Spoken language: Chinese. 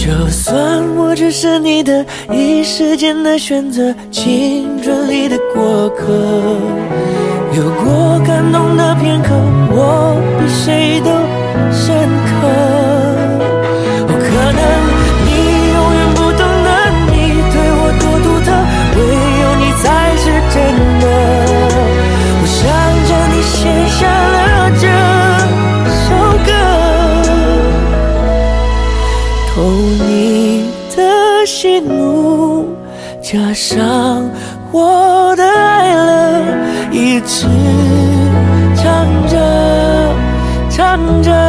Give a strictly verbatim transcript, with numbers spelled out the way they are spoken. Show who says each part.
Speaker 1: 就算我只是你的一时间的选择，青春里的过客，有过感动的片刻，我比谁都深刻。哦，可能你永远不懂得你对我多独特，唯有你才是真的。我想着你写下了这首歌，偷你的喜怒，加上我的爱了，一直唱着唱着。